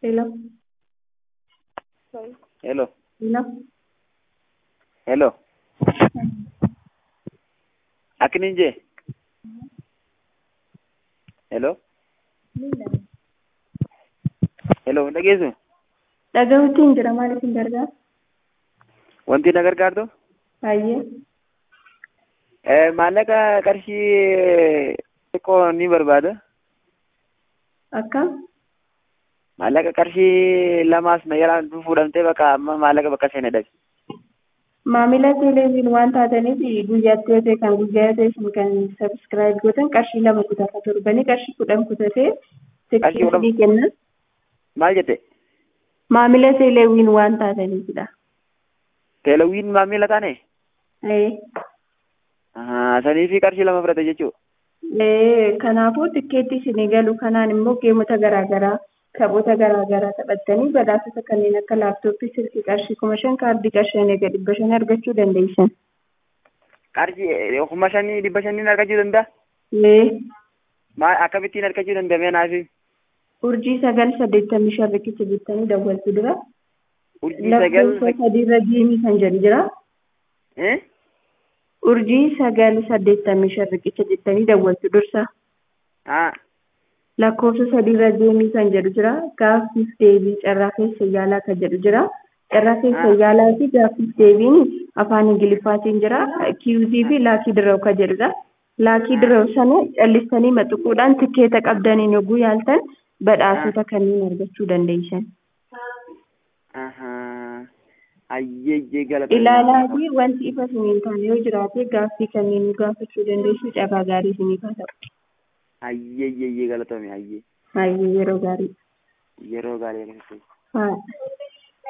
Hello. Hello. Hello. Hello. Akinin je. Hello. Hello. Dhageessu. Dhaga'uutiin jira maaliif hin gargaaru? Wanti na gargaartu Baay'ee. maallaqa qarshii xiqqoo ni barbaada. Akkam? Maallaqa qarshii lamaas na yaraan fuudhamtee bakka amma maallaqa bakka seene dhabe. Maamila teleeviin waan taataniif guyyaatti yoo ta'e kan guyyaa yoo ta'e sun kan sabiskiraayib gootan qarshii 2 kutata torbanii qarshii 10 kutatee Qarshii 10. sekiuritii kenna. Maal jette? Maamila teleeviin waan taataniifidha. Teelewiin maamila taane? Ee. Sanii fi qarshii 2 fudhate jechuudha. Kanaafuu tikkeetti isinii galu kanaan immoo geemota garaagaraa taphoota garaagaraa taphattanii badhaasota kanneen akka laaptooppii silkii qarshii 5,000 kaardii qarshii 500 argachuu dandeessan. Qarshii 5,500 argachuu danda'a? Akkamittiin argachuu danda'ame naafi? Urjii 985 riqicha jettanii dawwaltu dura. Urjii 9 sadiirra geemii kan jedhu jira. Urjii 985 riqicha jettanii dawwaltu dursa. Lakkoofsa sadiirra geemii kan jedhu jira. Gaaffiif deebii carraa keessa yaalaa kan jedhu jira. Carraa keessa yaalaa fi gaaffiif deebiin afaan Ingiliffaatiin jira. Kiiyuzii fi laakii dirraw kan jedhudha. Laakii dirraw sana callistanii maxxansuudhaan tikkeeta qabdaniin yogguu yaaltan badhaasota kanneen argachuu dandeessan. Ayyeeyyee galata. Ilaalaa fi wanti ifa isiniin taane yoo jiraate gaaffii kanneen nu gaafachuu dandeessu carraa gaarii isiniif haa ta'u. Ayyeeyyee galatame ayyee. Hayyee yeroo gaarii. Yeroo gaarii. Haa.